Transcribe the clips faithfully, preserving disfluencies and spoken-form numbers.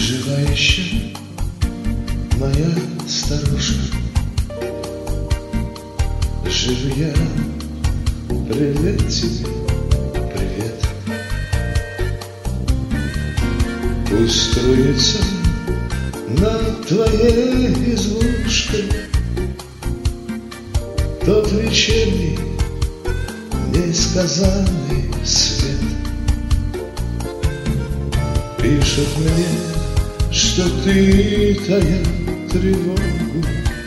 жива еще, моя старушка? Жив я, привет тебе, привет. Пусть струится над твоей избушкой тот вечерний несказанный свет. Пишет мне, что ты тая тревогу,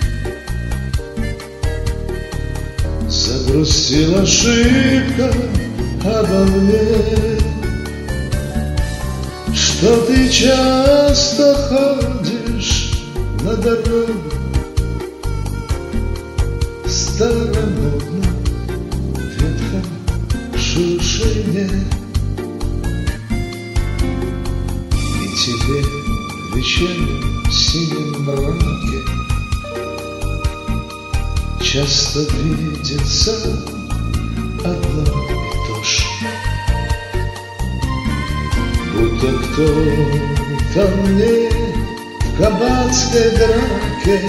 загрустила ошибка обо мне, что ты часто ходишь на дорогу старомодном ветхом шуршине. И тебе в вечернем синем мраке часто видится одно и то же, будто кто-то мне в кабацкой драке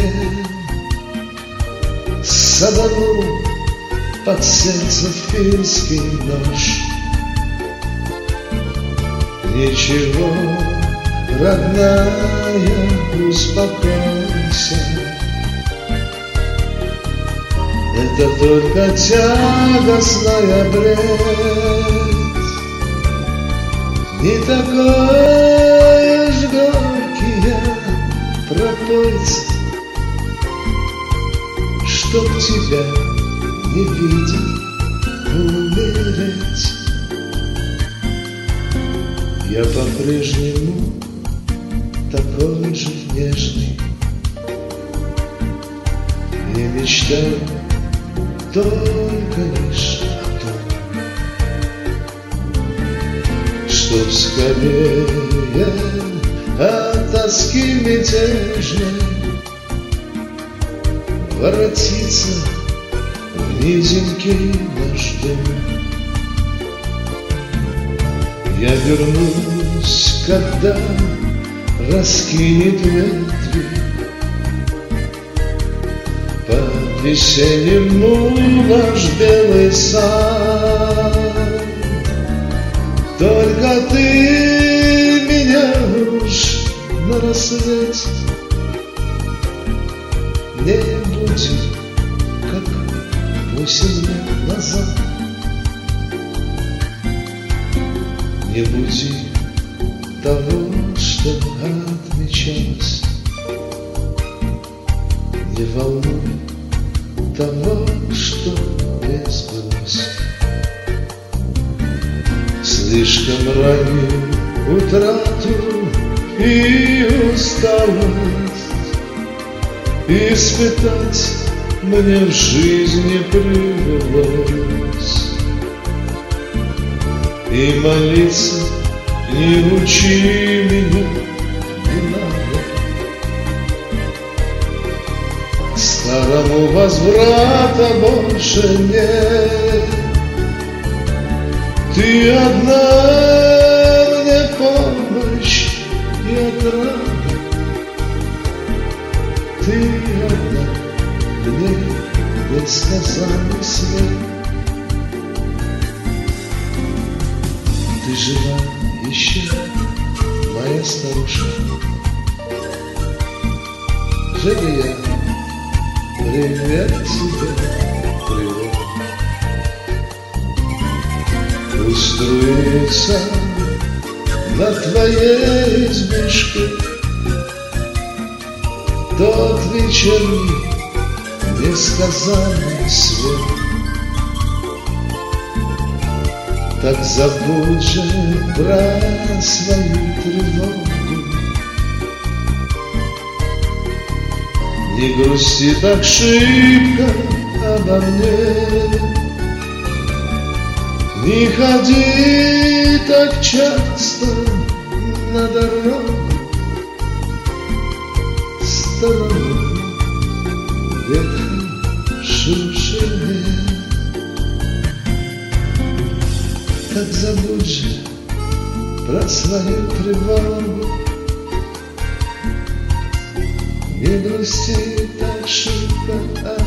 саданул под сердце финский нож. Ничего, родная, успокойся, это только тягостная бред. Не такой уж горький я пропойца, чтоб тебя не видеть, умереть. Я по-прежнему такой же нежный и мечтаю только лишь о том, чтоб скорее от тоски мятежной воротиться в низенький наш дом. Я вернусь, когда раскинет ветви под весенним наш белый сад. Только ты меня уж на рассвете не буди, как восемь лет назад. Не буди того, что отмечалось, не волнуй того, что не сбылось. Слишком раннюю утрату и усталость испытать мне в жизни привелось. И молиться не учи меня, не надо. К старому возврата больше нет. Ты одна мне помощь и отрада. Ты одна мне несказанный свет. Ты жива еще, моя старушка? Жива я, привет тебе, привет. Пусть струится на твоей избушке тот вечерний несказанный свет. Так забудь же про свою тревогу, не грусти так шибко обо мне, не ходи так часто на дорогу стороной ветхом шуршине. Так забудь же про свою тревогу, Не грусти так шибко,